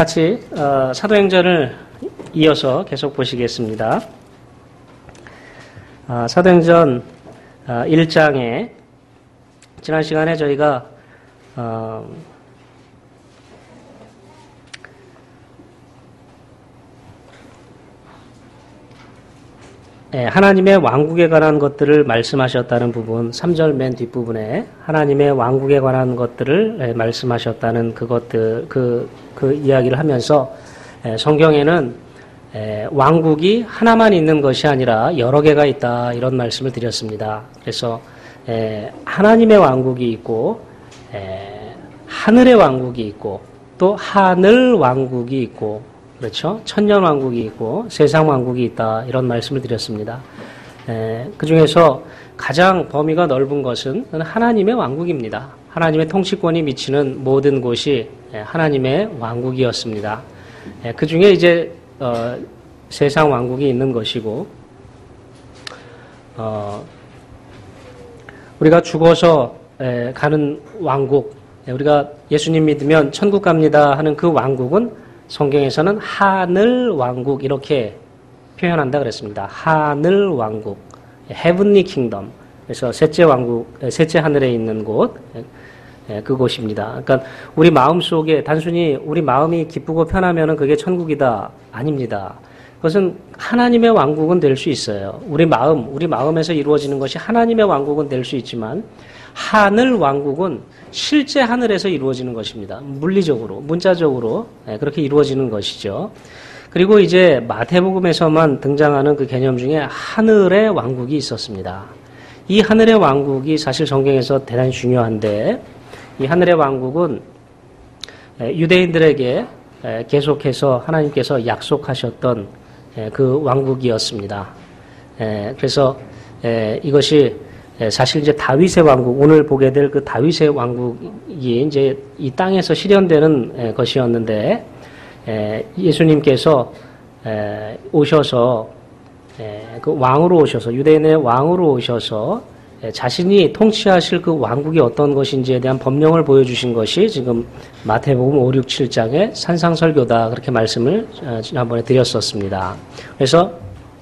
같이 사도행전을 이어서 계속 보시겠습니다. 사도행전 1장에 지난 시간에 저희가 하나님의 왕국에 관한 것들을 말씀하셨다는 부분, 3절 맨 뒷부분에 하나님의 왕국에 관한 것들을 말씀하셨다는 그 이야기를 하면서 성경에는 왕국이 하나만 있는 것이 아니라 여러 개가 있다, 이런 말씀을 드렸습니다. 그래서 하나님의 왕국이 있고 하늘의 왕국이 있고 또 하늘 왕국이 있고, 그렇죠? 천년 왕국이 있고 세상 왕국이 있다, 이런 말씀을 드렸습니다. 그 중에서 가장 범위가 넓은 것은 하나님의 왕국입니다. 하나님의 통치권이 미치는 모든 곳이 하나님의 왕국이었습니다. 그 중에 이제 세상 왕국이 있는 것이고, 우리가 죽어서 가는 왕국, 우리가 예수님 믿으면 천국 갑니다 하는 그 왕국은 성경에서는 하늘 왕국, 이렇게 표현한다 그랬습니다. 하늘 왕국, Heavenly Kingdom. 그래서 셋째 왕국, 셋째 하늘에 있는 곳, 그곳입니다. 그러니까 우리 마음 속에 단순히 우리 마음이 기쁘고 편하면은 그게 천국이다, 아닙니다. 그것은 하나님의 왕국은 될 수 있어요. 우리 마음에서 이루어지는 것이 하나님의 왕국은 될 수 있지만 하늘 왕국은 실제 하늘에서 이루어지는 것입니다. 물리적으로, 문자적으로 그렇게 이루어지는 것이죠. 그리고 이제 마태복음에서만 등장하는 그 개념 중에 하늘의 왕국이 있었습니다. 이 하늘의 왕국이 사실 성경에서 대단히 중요한데, 이 하늘의 왕국은 유대인들에게 계속해서 하나님께서 약속하셨던 그 왕국이었습니다. 그래서 이것이 사실 이제 다윗의 왕국, 오늘 보게 될 그 다윗의 왕국이 이제 이 땅에서 실현되는 것이었는데, 예수님께서 오셔서 그 왕으로 오셔서, 유대인의 왕으로 오셔서 자신이 통치하실 그 왕국이 어떤 것인지에 대한 법령을 보여주신 것이 지금 마태복음 5, 6, 7장의 산상설교다, 그렇게 말씀을 지난번에 드렸었습니다. 그래서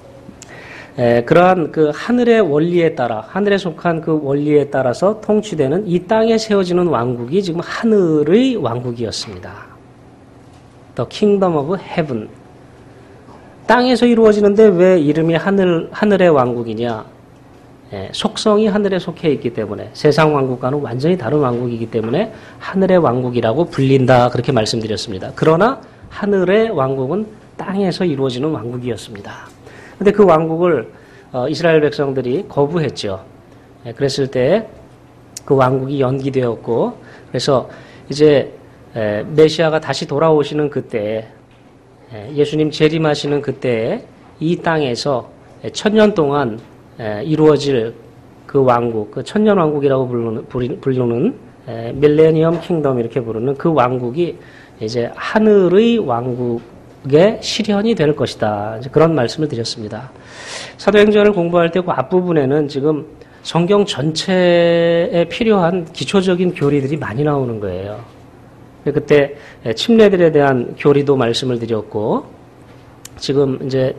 그러한 그 하늘의 원리에 따라, 하늘에 속한 그 원리에 따라서 통치되는 이 땅에 세워지는 왕국이 지금 하늘의 왕국이었습니다. The Kingdom of Heaven. 땅에서 이루어지는데 왜 이름이 하늘의 왕국이냐? 속성이 하늘에 속해 있기 때문에, 세상 왕국과는 완전히 다른 왕국이기 때문에 하늘의 왕국이라고 불린다, 그렇게 말씀드렸습니다. 그러나 하늘의 왕국은 땅에서 이루어지는 왕국이었습니다. 근데 그 왕국을 이스라엘 백성들이 거부했죠. 그랬을 때 그 왕국이 연기되었고, 그래서 이제 메시아가 다시 돌아오시는 그때, 예수님 재림하시는 그때 이 땅에서 천년 동안 이루어질 그 왕국, 그 천년 왕국이라고 부르는 밀레니엄 킹덤, 이렇게 부르는 그 왕국이 이제 하늘의 왕국의 실현이 될 것이다, 이제 그런 말씀을 드렸습니다. 사도행전을 공부할 때 그 앞부분에는 지금 성경 전체에 필요한 기초적인 교리들이 많이 나오는 거예요. 그때 침례들에 대한 교리도 말씀을 드렸고, 지금 이제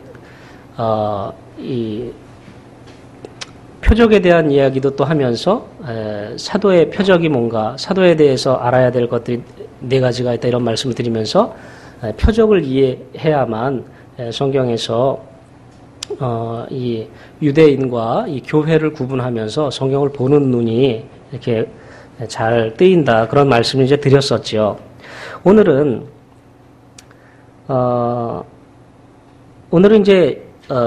이 표적에 대한 이야기도 또 하면서 사도의 표적이 뭔가, 사도에 대해서 알아야 될 것들이 4가지가 있다, 이런 말씀을 드리면서 표적을 이해해야만 성경에서 이 유대인과 이 교회를 구분하면서 성경을 보는 눈이 이렇게 잘 뜨인다, 그런 말씀을 이제 드렸었죠. 오늘은 이제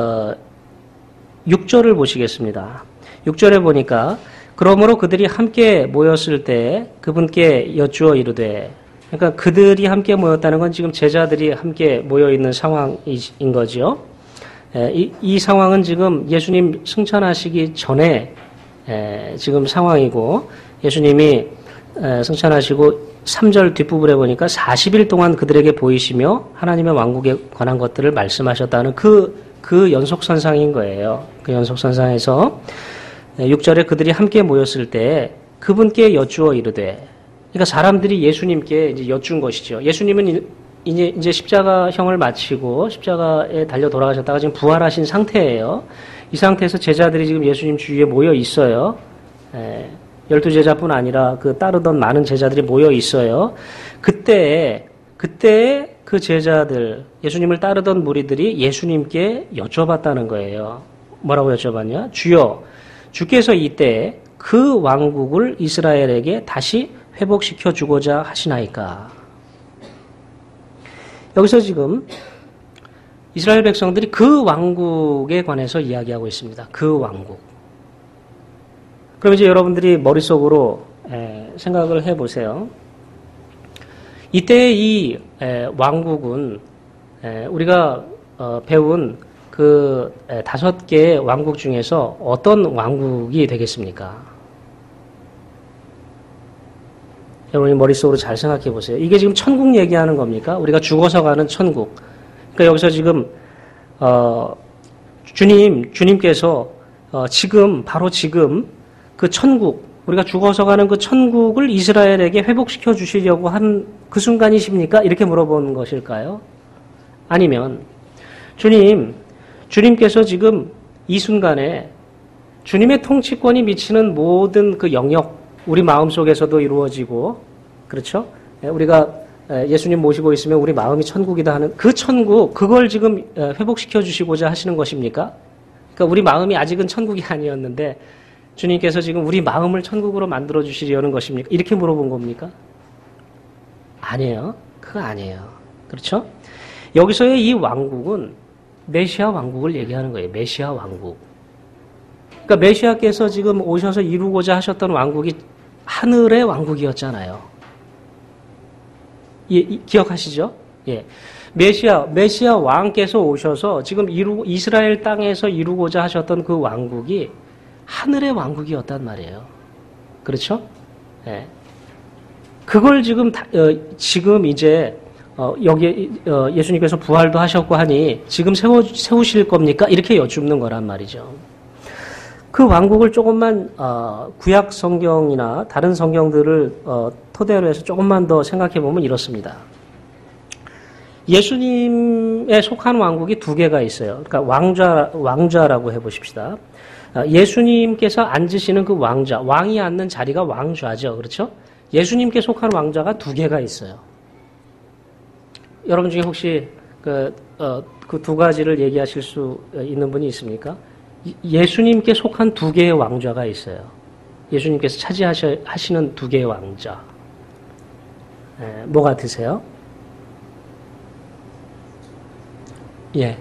6절을 보시겠습니다. 6절에 보니까 그러므로 그들이 함께 모였을 때 그분께 여쭈어 이르되, 그러니까 그들이 함께 모였다는 건 지금 제자들이 함께 모여 있는 상황인 거죠. 이 상황은 지금 예수님 승천하시기 전에 지금 상황이고, 예수님이 승천하시고 3절 뒷부분에 보니까 40일 동안 그들에게 보이시며 하나님의 왕국에 관한 것들을 말씀하셨다는 그 연속선상인 거예요. 그 연속선상에서 6절에 그들이 함께 모였을 때 그분께 여쭈어 이르되, 그러니까 사람들이 예수님께 이제 여쭌 것이죠. 예수님은 이제 십자가형을 마치고 십자가에 달려 돌아가셨다가 지금 부활하신 상태예요. 이 상태에서 제자들이 지금 예수님 주위에 모여 있어요. 12제자뿐 아니라 그 따르던 많은 제자들이 모여 있어요. 그때 그 제자들, 예수님을 따르던 무리들이 예수님께 여쭤봤다는 거예요. 뭐라고 여쭤봤냐? 주여, 주께서 이때 그 왕국을 이스라엘에게 다시 회복시켜 주고자 하시나이까? 여기서 지금 이스라엘 백성들이 그 왕국에 관해서 이야기하고 있습니다. 그 왕국. 그럼 이제 여러분들이 머릿속으로 생각을 해보세요. 이때 이 왕국은 우리가 배운 그 5개의 왕국 중에서 어떤 왕국이 되겠습니까? 여러분이 머릿속으로 잘 생각해 보세요. 이게 지금 천국 얘기하는 겁니까? 우리가 죽어서 가는 천국. 그러니까 여기서 지금 주님께서 바로 지금 그 천국, 우리가 죽어서 가는 그 천국을 이스라엘에게 회복시켜 주시려고 한 그 순간이십니까? 이렇게 물어보는 것일까요? 아니면 주님께서 지금 이 순간에 주님의 통치권이 미치는 모든 그 영역, 우리 마음속에서도 이루어지고, 그렇죠? 우리가 예수님 모시고 있으면 우리 마음이 천국이다 하는 그 천국, 그걸 지금 회복시켜 주시고자 하시는 것입니까? 그러니까 우리 마음이 아직은 천국이 아니었는데 주님께서 지금 우리 마음을 천국으로 만들어 주시려는 것입니까? 이렇게 물어본 겁니까? 아니에요. 그거 아니에요. 그렇죠? 여기서의 이 왕국은 메시아 왕국을 얘기하는 거예요. 메시아 왕국. 그러니까 메시아께서 지금 오셔서 이루고자 하셨던 왕국이 하늘의 왕국이었잖아요. 예, 기억하시죠? 예. 메시아 왕께서 오셔서 지금 이스라엘 땅에서 이루고자 하셨던 그 왕국이 하늘의 왕국이었단 말이에요. 그렇죠? 예. 그걸 지금 이제 여기 예수님께서 부활도 하셨고 하니 지금 세우실 겁니까? 이렇게 여쭙는 거란 말이죠. 그 왕국을 조금만 구약 성경이나 다른 성경들을 토대로 해서 조금만 더 생각해 보면 이렇습니다. 예수님에 속한 왕국이 2개가 있어요. 그러니까 왕좌라고 해보십시다. 예수님께서 앉으시는 그 왕이 앉는 자리가 왕좌죠. 그렇죠? 예수님께 속한 왕좌가 2개가 있어요. 여러분 중에 혹시 그 2가지를 얘기하실 수 있는 분이 있습니까? 예수님께 속한 2개의 왕좌가 있어요. 예수님께서 차지하시는 2개의 왕좌. 뭐 같으세요? 예.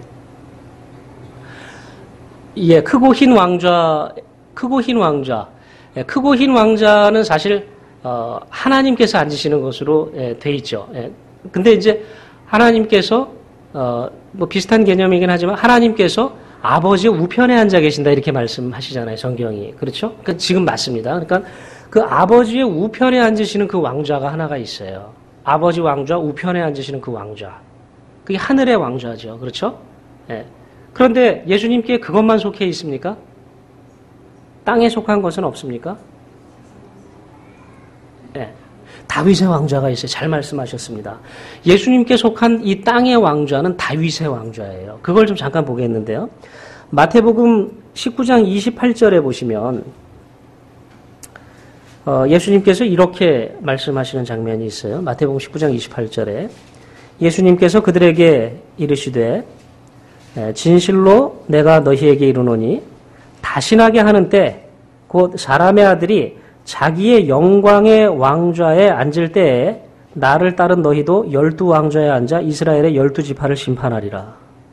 예, 크고 흰 왕좌. 크고 흰 왕좌는 사실 하나님께서 앉으시는 것으로 돼 있죠. 근데 이제 하나님께서 뭐 비슷한 개념이긴 하지만 하나님께서 아버지의 우편에 앉아 계신다 이렇게 말씀하시잖아요. 성경이. 그렇죠? 그러니까 지금 맞습니다. 그러니까 그 아버지의 우편에 앉으시는 그 왕좌가 하나가 있어요. 아버지 왕좌 우편에 앉으시는 그 왕좌. 그게 하늘의 왕좌죠. 그렇죠? 예. 그런데 예수님께 그것만 속해 있습니까? 땅에 속한 것은 없습니까? 예. 다윗의 왕좌가 있어요. 잘 말씀하셨습니다. 예수님께 속한 이 땅의 왕좌는 다윗의 왕좌예요. 그걸 좀 잠깐 보겠는데요. 마태복음 19장 28절에 보시면 예수님께서 이렇게 말씀하시는 장면이 있어요. 마태복음 19장 28절에 예수님께서 그들에게 이르시되 진실로 내가 너희에게 이르노니 다신하게 하는 때 곧 사람의 아들이 자기의 영광의 왕좌에 앉을 때에 나를 따른 너희도 12왕좌에 앉아 이스라엘의 12지파를 심판하리라.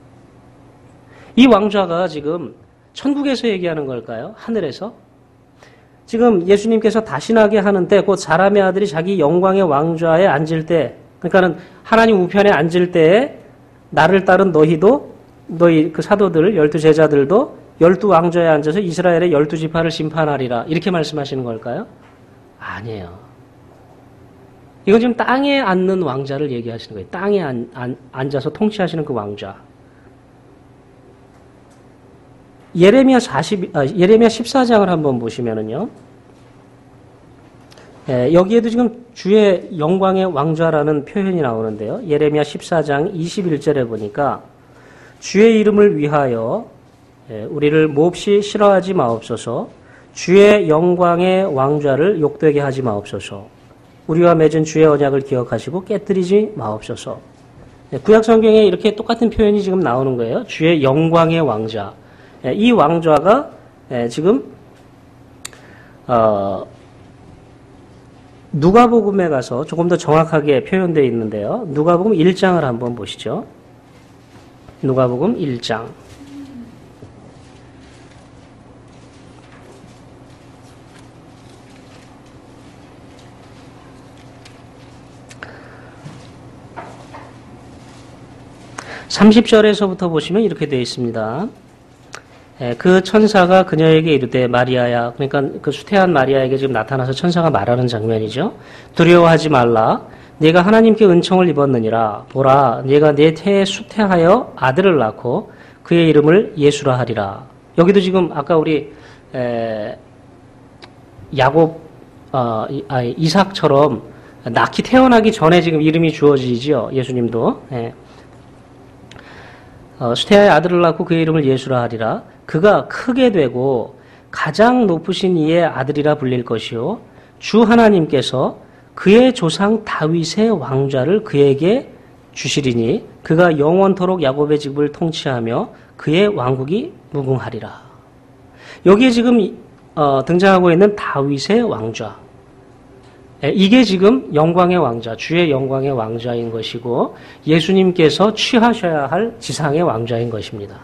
이 왕좌가 지금 천국에서 얘기하는 걸까요? 하늘에서? 지금 예수님께서 다신하게 하는 때 곧 사람의 아들이 자기 영광의 왕좌에 앉을 때, 그러니까는 하나님 우편에 앉을 때에 나를 따른 너희도, 너희 그 사도들 12제자들도 12왕좌에 앉아서 이스라엘의 12지파를 심판하리라. 이렇게 말씀하시는 걸까요? 아니에요. 이건 지금 땅에 앉는 왕자를 얘기하시는 거예요. 땅에 앉아서 통치하시는 그 왕좌. 예레미야 14장을 한번 보시면은요. 여기에도 지금 주의 영광의 왕좌라는 표현이 나오는데요. 예레미야 14장 21절에 보니까 주의 이름을 위하여 우리를 몹시 싫어하지 마옵소서. 주의 영광의 왕좌를 욕되게 하지 마옵소서. 우리와 맺은 주의 언약을 기억하시고 깨뜨리지 마옵소서. 구약 성경에 이렇게 똑같은 표현이 지금 나오는 거예요. 주의 영광의 왕좌. 이 왕좌가 지금 누가복음에 가서 조금 더 정확하게 표현되어 있는데요. 누가복음 1장을 한번 보시죠. 누가복음 1장. (30절에서부터) 보시면 이렇게 되어 있습니다. 그 천사가 그녀에게 이르되 마리아야, 그러니까 그 수태한 마리아에게 지금 나타나서 천사가 말하는 장면이죠. 두려워하지 말라. 네가 하나님께 은총을 입었느니라. 보라, 네가 내 태에 수태하여 아들을 낳고 그의 이름을 예수라 하리라. 여기도 지금 아까 우리 야곱, 이삭처럼 태어나기 전에 지금 이름이 주어지지요. 예수님도. 수태하여 아들을 낳고 그의 이름을 예수라 하리라. 그가 크게 되고 가장 높으신 이의 아들이라 불릴 것이요 주 하나님께서 그의 조상 다윗의 왕좌를 그에게 주시리니 그가 영원토록 야곱의 집을 통치하며 그의 왕국이 무궁하리라. 여기에 지금 등장하고 있는 다윗의 왕좌, 이게 지금 영광의 왕좌, 주의 영광의 왕좌인 것이고 예수님께서 취하셔야 할 지상의 왕좌인 것입니다.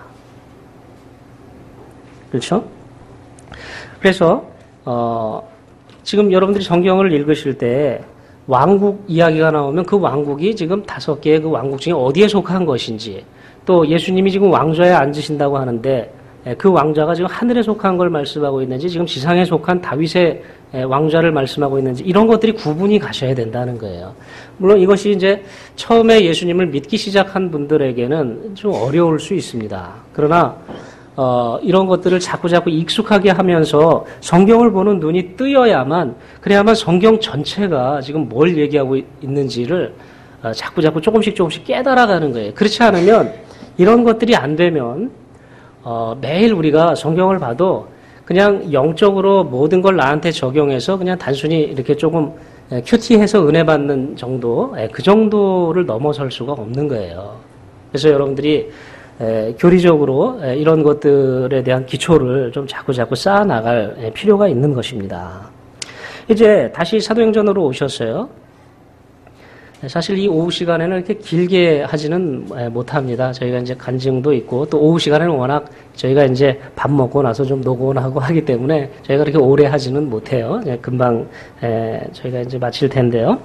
그렇죠? 그래서 지금 여러분들이 성경을 읽으실 때 왕국 이야기가 나오면 그 왕국이 지금 5개의 그 왕국 중에 어디에 속한 것인지, 또 예수님이 지금 왕좌에 앉으신다고 하는데 그 왕좌가 지금 하늘에 속한 걸 말씀하고 있는지 지금 지상에 속한 다윗의 왕좌를 말씀하고 있는지, 이런 것들이 구분이 가셔야 된다는 거예요. 물론 이것이 이제 처음에 예수님을 믿기 시작한 분들에게는 좀 어려울 수 있습니다. 그러나 이런 것들을 자꾸자꾸 익숙하게 하면서 성경을 보는 눈이 뜨여야만, 그래야만 성경 전체가 지금 뭘 얘기하고 있는지를 자꾸자꾸 조금씩 깨달아가는 거예요. 그렇지 않으면, 이런 것들이 안 되면 매일 우리가 성경을 봐도 그냥 영적으로 모든 걸 나한테 적용해서 그냥 단순히 이렇게 조금 큐티해서 은혜 받는 정도, 그 정도를 넘어설 수가 없는 거예요. 그래서 여러분들이 교리적으로 이런 것들에 대한 기초를 좀 자꾸 쌓아나갈 필요가 있는 것입니다. 이제 다시 사도행전으로 오셨어요. 사실 이 오후 시간에는 이렇게 길게 하지는 못합니다. 저희가 이제 간증도 있고, 또 오후 시간에는 워낙 저희가 이제 밥 먹고 나서 좀 노곤하고 하기 때문에 저희가 그렇게 오래 하지는 못해요. 금방 저희가 이제 마칠 텐데요.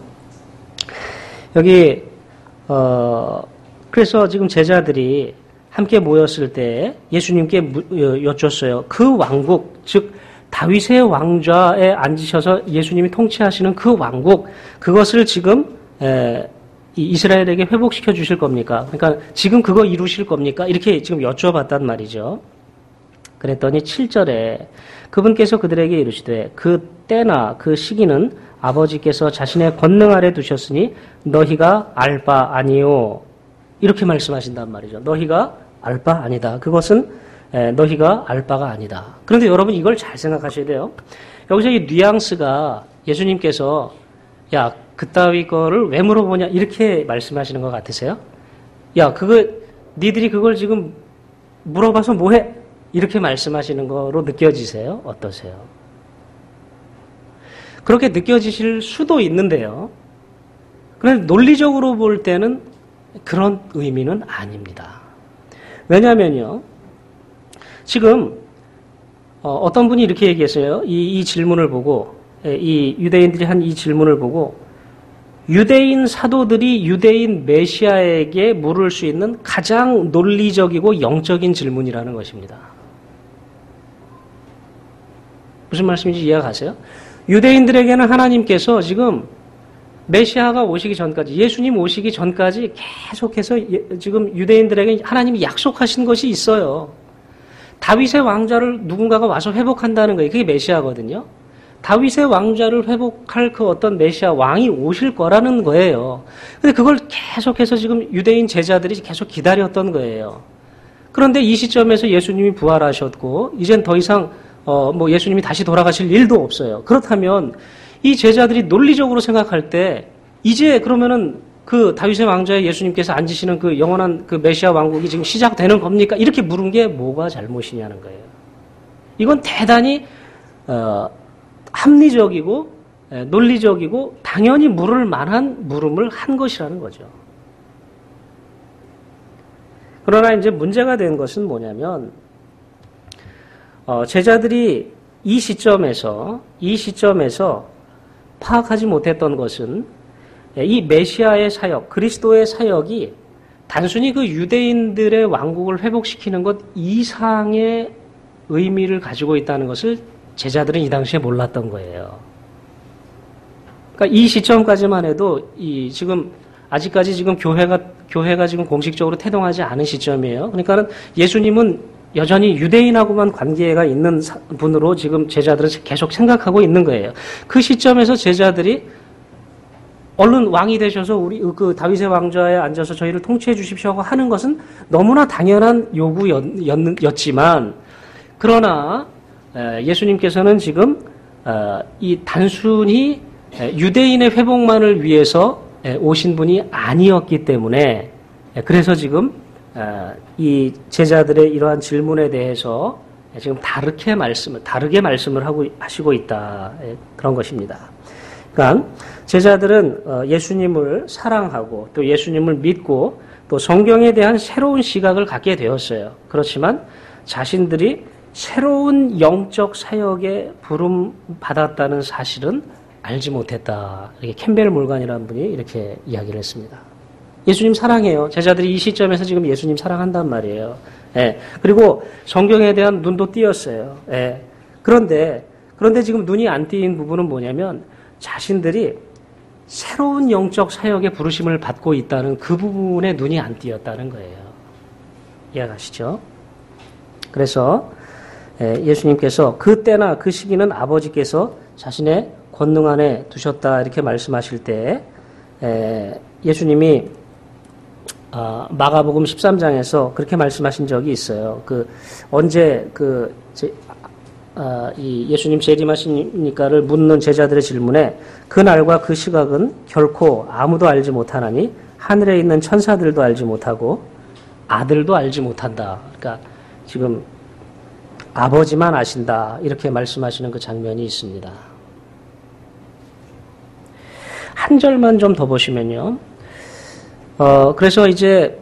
여기 그래서 지금 제자들이 함께 모였을 때 예수님께 여쭸어요. 그 왕국, 즉 다윗의 왕좌에 앉으셔서 예수님이 통치하시는 그 왕국, 그것을 지금 이스라엘에게 회복시켜 주실 겁니까? 그러니까 지금 그거 이루실 겁니까? 이렇게 지금 여쭤봤단 말이죠. 그랬더니 7절에 그분께서 그들에게 이르시되 그 때나 그 시기는 아버지께서 자신의 권능 아래 두셨으니 너희가 알 바 아니요. 이렇게 말씀하신단 말이죠. 너희가 알 바 아니다. 그것은 너희가 알 바가 아니다. 그런데 여러분 이걸 잘 생각하셔야 돼요. 여기서 이 뉘앙스가 예수님께서 야, 그따위 거를 왜 물어보냐 이렇게 말씀하시는 것 같으세요? 야, 니들이 그걸 지금 물어봐서 뭐해? 이렇게 말씀하시는 거로 느껴지세요? 어떠세요? 그렇게 느껴지실 수도 있는데요. 그런데 논리적으로 볼 때는 그런 의미는 아닙니다. 왜냐하면요, 지금 어떤 분이 이렇게 얘기했어요. 이 질문을 보고, 이 유대인들이 한 이 질문을 보고, 유대인 사도들이 유대인 메시아에게 물을 수 있는 가장 논리적이고 영적인 질문이라는 것입니다. 무슨 말씀인지 이해가 가세요? 유대인들에게는 하나님께서 지금 메시아가 오시기 전까지, 예수님 오시기 전까지 계속해서 지금 유대인들에게 하나님이 약속하신 것이 있어요. 다윗의 왕좌를 누군가가 와서 회복한다는 거예요. 그게 메시아거든요. 다윗의 왕좌를 회복할 그 어떤 메시아 왕이 오실 거라는 거예요. 근데 그걸 계속해서 지금 유대인 제자들이 계속 기다렸던 거예요. 그런데 이 시점에서 예수님이 부활하셨고 이젠 더 이상 뭐 예수님이 다시 돌아가실 일도 없어요. 그렇다면 이 제자들이 논리적으로 생각할 때 이제 그러면은 그 다윗의 왕좌에 예수님께서 앉으시는 그 영원한 그 메시아 왕국이 지금 시작되는 겁니까? 이렇게 물은 게 뭐가 잘못이냐는 거예요. 이건 대단히 합리적이고 논리적이고 당연히 물을 만한 물음을 한 것이라는 거죠. 그러나 이제 문제가 된 것은 뭐냐면 제자들이 이 시점에서 파악하지 못했던 것은 이 메시아의 사역, 그리스도의 사역이 단순히 그 유대인들의 왕국을 회복시키는 것 이상의 의미를 가지고 있다는 것을 제자들은 이 당시에 몰랐던 거예요. 그러니까 이 시점까지만 해도 지금 아직까지 지금 교회가 지금 공식적으로 태동하지 않은 시점이에요. 그러니까는 예수님은 여전히 유대인하고만 관계가 있는 분으로 지금 제자들은 계속 생각하고 있는 거예요. 그 시점에서 제자들이 얼른 왕이 되셔서 우리 그 다윗의 왕좌에 앉아서 저희를 통치해 주십시오 하는 것은 너무나 당연한 요구였지만 그러나 예수님께서는 지금 이 단순히 유대인의 회복만을 위해서 오신 분이 아니었기 때문에 그래서 지금 이 제자들의 이러한 질문에 대해서 지금 다르게 말씀을 하시고 있다. 그런 것입니다. 그러니까 제자들은 예수님을 사랑하고 또 예수님을 믿고 또 성경에 대한 새로운 시각을 갖게 되었어요. 그렇지만 자신들이 새로운 영적 사역에 부름받았다는 사실은 알지 못했다. 이렇게 캠벨 몰간이라는 분이 이렇게 이야기를 했습니다. 예수님 사랑해요. 제자들이 이 시점에서 지금 예수님 사랑한단 말이에요. 예. 그리고 성경에 대한 눈도 띄었어요. 예. 그런데 지금 눈이 안 띄인 부분은 뭐냐면 자신들이 새로운 영적 사역의 부르심을 받고 있다는 그 부분에 눈이 안 띄었다는 거예요. 이해가시죠? 그래서 예수님께서 그때나 그 시기는 아버지께서 자신의 권능 안에 두셨다 이렇게 말씀하실 때 예수님이 마가복음 13장에서 그렇게 말씀하신 적이 있어요. 이 예수님 재림하시니까를 묻는 제자들의 질문에 그 날과 그 시각은 결코 아무도 알지 못하나니 하늘에 있는 천사들도 알지 못하고 아들도 알지 못한다. 그러니까 지금 아버지만 아신다 이렇게 말씀하시는 그 장면이 있습니다. 한 절만 좀 더 보시면요. 그래서 이제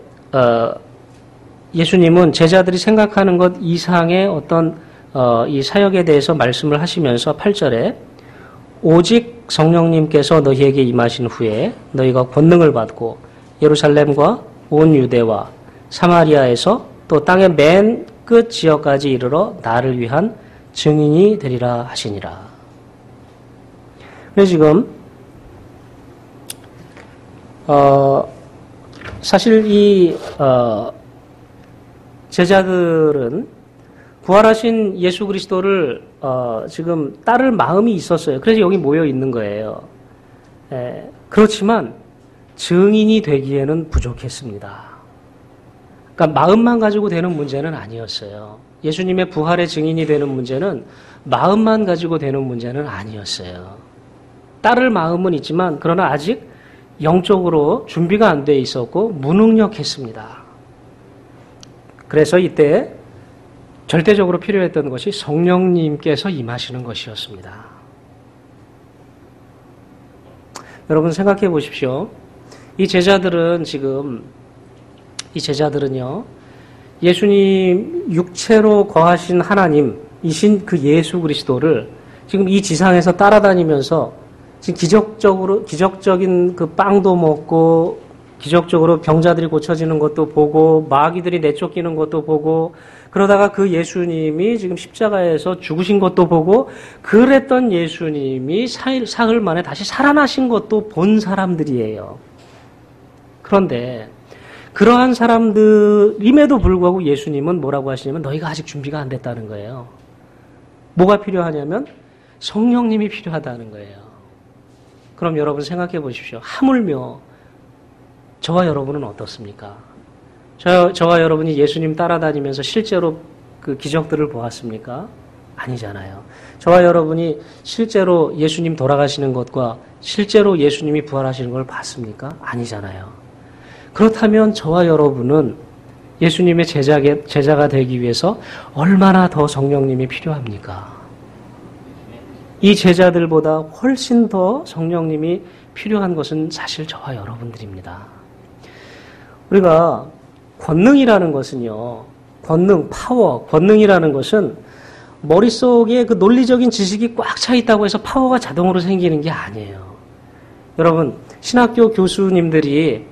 예수님은 제자들이 생각하는 것 이상의 어떤 이 사역에 대해서 말씀을 하시면서 8절에 오직 성령님께서 너희에게 임하신 후에 너희가 권능을 받고 예루살렘과 온 유대와 사마리아에서 또 땅의 맨 끝 지역까지 이르러 나를 위한 증인이 되리라 하시니라. 그래서 지금 사실 이 제자들은 부활하신 예수 그리스도를 지금 따를 마음이 있었어요. 그래서 여기 모여 있는 거예요. 그렇지만 증인이 되기에는 부족했습니다. 그러니까 마음만 가지고 되는 문제는 아니었어요. 예수님의 부활의 증인이 되는 문제는 마음만 가지고 되는 문제는 아니었어요. 따를 마음은 있지만 그러나 아직 영적으로 준비가 안 돼 있었고 무능력했습니다. 그래서 이때 절대적으로 필요했던 것이 성령님께서 임하시는 것이었습니다. 여러분 생각해 보십시오. 이 제자들은요, 예수님 육체로 거하신 하나님이신 그 예수 그리스도를 지금 이 지상에서 따라다니면서 지금 기적적인 그 빵도 먹고, 기적적으로 병자들이 고쳐지는 것도 보고, 마귀들이 내쫓기는 것도 보고, 그러다가 그 예수님이 지금 십자가에서 죽으신 것도 보고, 그랬던 예수님이 사흘 만에 다시 살아나신 것도 본 사람들이에요. 그런데, 그러한 사람들임에도 불구하고 예수님은 뭐라고 하시냐면, 너희가 아직 준비가 안 됐다는 거예요. 뭐가 필요하냐면, 성령님이 필요하다는 거예요. 그럼 여러분 생각해 보십시오. 하물며 저와 여러분은 어떻습니까? 저와 여러분이 예수님 따라다니면서 실제로 그 기적들을 보았습니까? 아니잖아요. 저와 여러분이 실제로 예수님 돌아가시는 것과 실제로 예수님이 부활하시는 걸 봤습니까? 아니잖아요. 그렇다면 저와 여러분은 예수님의 제자가 되기 위해서 얼마나 더 성령님이 필요합니까? 이 제자들보다 훨씬 더 성령님이 필요한 것은 사실 저와 여러분들입니다. 우리가 권능이라는 것은요, 권능이라는 것은 머릿속에 그 논리적인 지식이 꽉 차 있다고 해서 파워가 자동으로 생기는 게 아니에요. 여러분, 신학교 교수님들이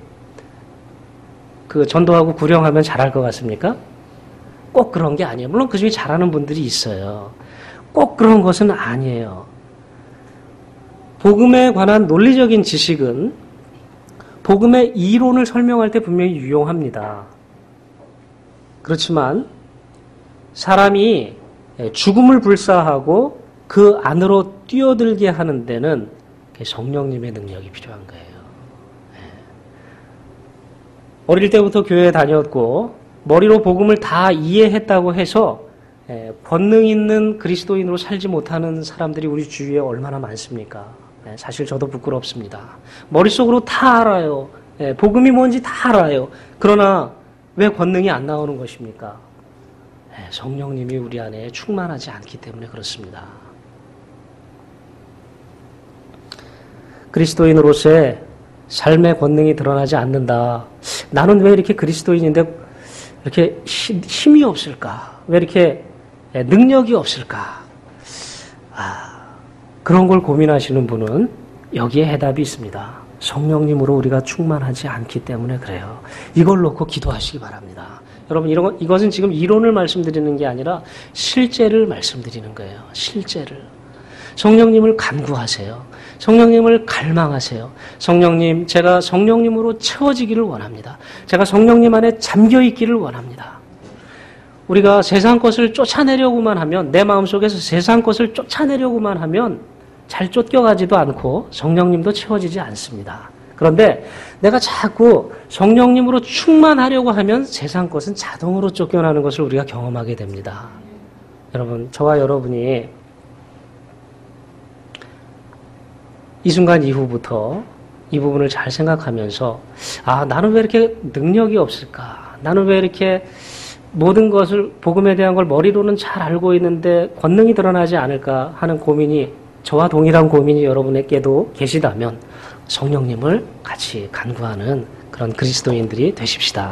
그 전도하고 구령하면 잘할 것 같습니까? 꼭 그런 게 아니에요. 물론 그 중에 잘하는 분들이 있어요. 꼭 그런 것은 아니에요. 복음에 관한 논리적인 지식은 복음의 이론을 설명할 때 분명히 유용합니다. 그렇지만 사람이 죽음을 불사하고 그 안으로 뛰어들게 하는 데는 성령님의 능력이 필요한 거예요. 어릴 때부터 교회에 다녔고 머리로 복음을 다 이해했다고 해서 권능 있는 그리스도인으로 살지 못하는 사람들이 우리 주위에 얼마나 많습니까? 사실 저도 부끄럽습니다. 머릿속으로 다 알아요. 복음이 뭔지 다 알아요. 그러나 왜 권능이 안 나오는 것입니까? 성령님이 우리 안에 충만하지 않기 때문에 그렇습니다. 그리스도인으로서의 삶의 권능이 드러나지 않는다. 나는 왜 이렇게 그리스도인인데 이렇게 힘이 없을까? 왜 이렇게 능력이 없을까? 그런 걸 고민하시는 분은 여기에 해답이 있습니다. 성령님으로 우리가 충만하지 않기 때문에 그래요. 이걸 놓고 기도하시기 바랍니다. 여러분, 이것은 지금 이론을 말씀드리는 게 아니라 실제를 말씀드리는 거예요. 실제를. 성령님을 간구하세요. 성령님을 갈망하세요. 성령님, 제가 성령님으로 채워지기를 원합니다. 제가 성령님 안에 잠겨 있기를 원합니다. 우리가 세상 것을 쫓아내려고만 하면, 내 마음속에서 세상 것을 쫓아내려고만 하면 잘 쫓겨가지도 않고 성령님도 채워지지 않습니다. 그런데 내가 자꾸 성령님으로 충만하려고 하면 세상 것은 자동으로 쫓겨나는 것을 우리가 경험하게 됩니다. 여러분, 저와 여러분이 이 순간 이후부터 이 부분을 잘 생각하면서 나는 왜 이렇게 능력이 없을까? 나는 왜 이렇게 모든 것을 복음에 대한 걸 머리로는 잘 알고 있는데 권능이 드러나지 않을까 하는 고민이 저와 동일한 고민이 여러분에게도 계시다면 성령님을 같이 간구하는 그런 그리스도인들이 되십시다.